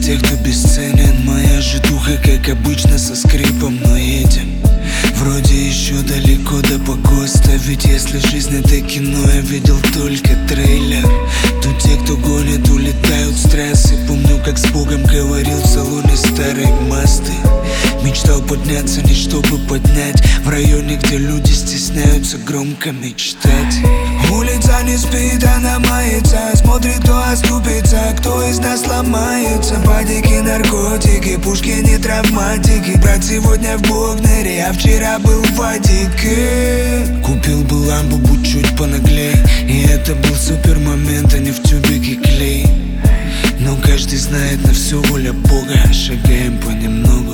тех, кто бесценен. Моя же духа, как обычно, со скрипом, но едем. Вроде еще далеко до погоста, ведь если жизнь это кино, я видел только трейлер. Тут те, кто гонит, улетают с трассы. Помню, как с Богом говорил в салоне старой Мазды. Мечтал подняться не чтобы поднять, в районе, где люди стесняются громко мечтать. Улица не спит, она мается, смотрит, кто оступится, кто из нас ломается. Падики, наркотики, пушки не травматики. Брат сегодня в Богнере, а вчера был в Вадике. Купил бы ламбу, будь чуть понаглей, и это был супер момент, а не в тюбике клей. Но каждый знает, на все воля Бога, шагаем понемногу.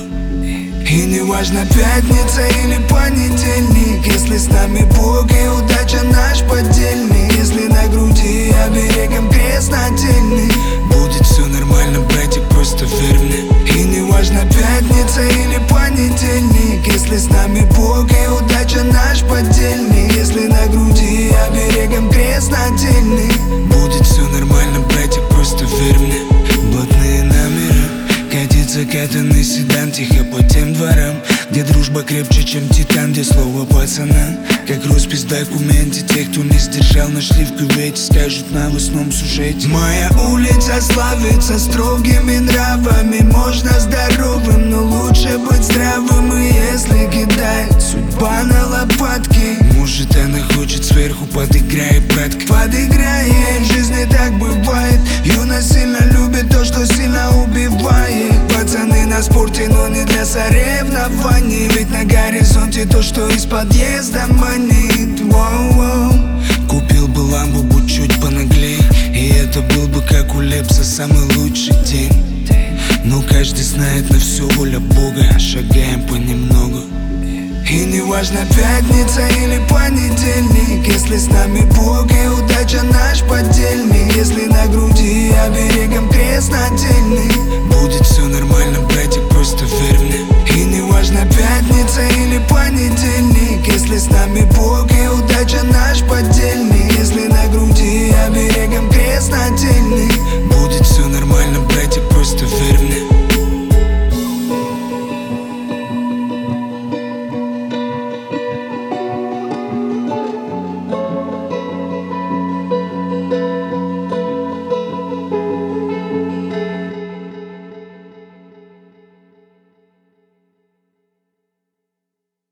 И не важно, пятница или понедельник, если с нами Бог и удача наш поддельник. Если на груди оберегом крест нательный, будет все нормально, братик, просто верь мне. И не важно, пятница или понедельник, если с нами Бог и удача наш поддельник. Если на груди оберегом крест нательный, будет все нормально, братик, просто верь мне. Блатные намеры, катит закатанный седан тихо по тем дворам, где дружба крепче, чем титан, где слово пацана как роспись в документе. Тех, кто не сдержал, нашли в кювете, скажут на новостном сюжете. Моя улица славится строгими нравами. Можно здоровым, но лучше быть здравым. И если кидает судьба на лопатки, может она хочет сверху, подыграй, братка. Подыграет, в жизни так бывает. Юность сильно любит то, что сильно убивает. Пацаны на спорте, но не для соревнований, ведь на горизонте то, что из подъезда манит. Воу-воу. Купил бы ламбу, будь чуть понаглей, и это был бы как у Лепса самый лучший день. Но каждый знает, на все воля Бога, шагаем понемногу. И не важно, пятница или понедельник, если с нами Бог и удача наш поддельник. Если на груди оберегом крест нательный,